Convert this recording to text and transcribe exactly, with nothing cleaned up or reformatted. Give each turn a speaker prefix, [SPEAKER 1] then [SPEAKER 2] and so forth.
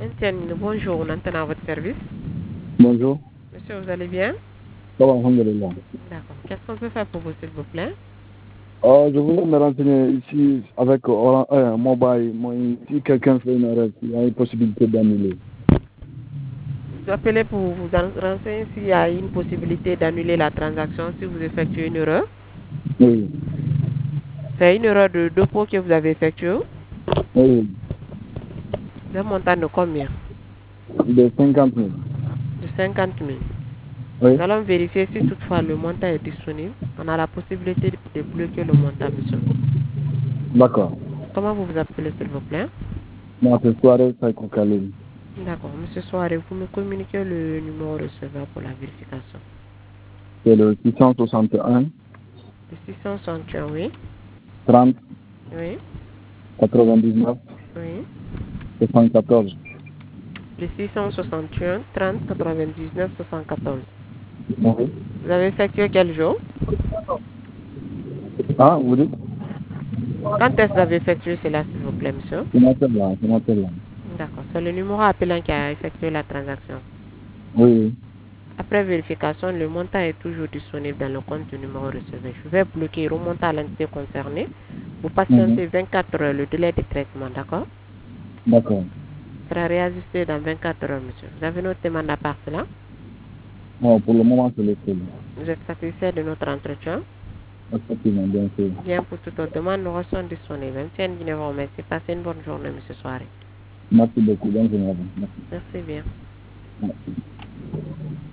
[SPEAKER 1] Tiens, bonjour, on entend à votre service.
[SPEAKER 2] Bonjour.
[SPEAKER 1] Monsieur, vous allez bien?
[SPEAKER 2] Ça va, alhamdulillah.
[SPEAKER 1] D'accord. Qu'est-ce qu'on peut faire pour vous, s'il vous plaît?
[SPEAKER 2] Euh, je voulais me renseigner ici avec Orange, euh, Mobile. Moi, si quelqu'un fait une erreur, il y a une possibilité d'annuler.
[SPEAKER 1] Vous appelez pour vous renseigner s'il y a une possibilité d'annuler la transaction si vous effectuez une erreur.
[SPEAKER 2] Oui.
[SPEAKER 1] C'est une erreur de dépôt que vous avez effectuée.
[SPEAKER 2] Oui.
[SPEAKER 1] Le montant de combien?
[SPEAKER 2] De cinquante mille.
[SPEAKER 1] De cinquante mille.
[SPEAKER 2] Oui.
[SPEAKER 1] Nous allons vérifier si toutefois le montant est disponible. On a la possibilité de débloquer le montant, monsieur.
[SPEAKER 2] D'accord.
[SPEAKER 1] Comment vous vous appelez, s'il vous plaît?
[SPEAKER 2] Moi, c'est soirée, ça Kalim.
[SPEAKER 1] D'accord. Monsieur Soare, vous me communiquez le numéro receveur pour la vérification.
[SPEAKER 2] C'est le six cent soixante et un.
[SPEAKER 1] Le six cent soixante et un, oui.
[SPEAKER 2] trente.
[SPEAKER 1] Oui.
[SPEAKER 2] quatre-vingt-dix-neuf.
[SPEAKER 1] Oui.
[SPEAKER 2] soixante-quatorze.
[SPEAKER 1] Le six cent soixante et un, trente, quatre-vingt-dix-neuf, soixante-quatorze.
[SPEAKER 2] Oui.
[SPEAKER 1] Vous avez effectué quel jour?
[SPEAKER 2] Ah, vous dites?
[SPEAKER 1] Quand est-ce que vous avez effectué cela, s'il vous plaît, monsieur?
[SPEAKER 2] Je m'appelle là, je m'appelle là.
[SPEAKER 1] D'accord. C'est le numéro appelant qui a effectué la transaction.
[SPEAKER 2] Oui.
[SPEAKER 1] Après vérification, le montant est toujours disponible dans le compte du numéro receveur. Je vais bloquer et remonter à l'entité concernée. Vous
[SPEAKER 2] Mhm.
[SPEAKER 1] patientez vingt-quatre heures le délai de traitement, d'accord?
[SPEAKER 2] D'accord.
[SPEAKER 1] Sera réajusté dans vingt-quatre heures, monsieur. Vous avez notre demande à part cela?
[SPEAKER 2] Bon, pour le moment, c'est le seul.
[SPEAKER 1] Vous êtes satisfait de notre entretien?
[SPEAKER 2] Effectivement, bien sûr.
[SPEAKER 1] Bien, pour toute autre demande, nous restons disponibles. Tiens, je vous remercie. Passez une bonne journée, monsieur Soirée.
[SPEAKER 2] Merci beaucoup. Bonne journée. Merci.
[SPEAKER 1] Merci bien.
[SPEAKER 2] Merci.